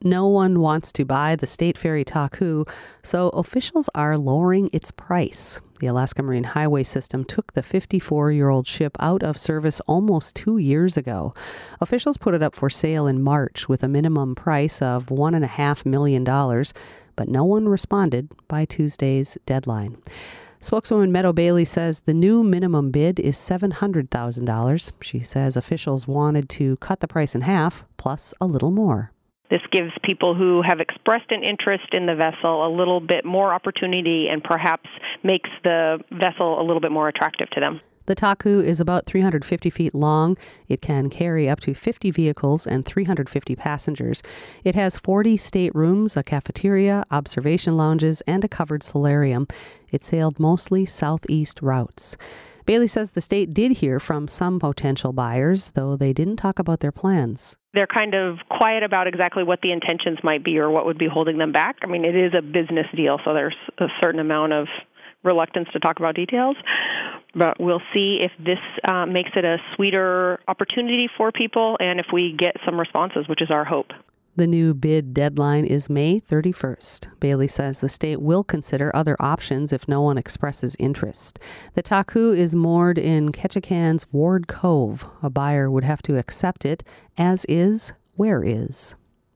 No one wants to buy the state ferry Taku, so officials are lowering its price. The Alaska Marine Highway System took the 54-year-old ship out of service almost 2 years ago. Officials put it up for sale in March with a minimum price of $1.5 million, but no one responded by Tuesday's deadline. Spokeswoman Meadow Bailey says the new minimum bid is $700,000. She says officials wanted to cut the price in half, plus a little more. This gives people who have expressed an interest in the vessel a little bit more opportunity and perhaps makes the vessel a little bit more attractive to them. The Taku is about 350 feet long. It can carry up to 50 vehicles and 350 passengers. It has 40 staterooms, a cafeteria, observation lounges, and a covered solarium. It sailed mostly southeast routes. Bailey says the state did hear from some potential buyers, though they didn't talk about their plans. They're kind of quiet about exactly what the intentions might be or what would be holding them back. I mean, it is a business deal, so there's a certain amount of reluctance to talk about details. But we'll see if this makes it a sweeter opportunity for people and if we get some responses, which is our hope. The new bid deadline is May 31st. Bailey says the state will consider other options if no one expresses interest. The Taku is moored in Ketchikan's Ward Cove. A buyer would have to accept it, as is Where Is.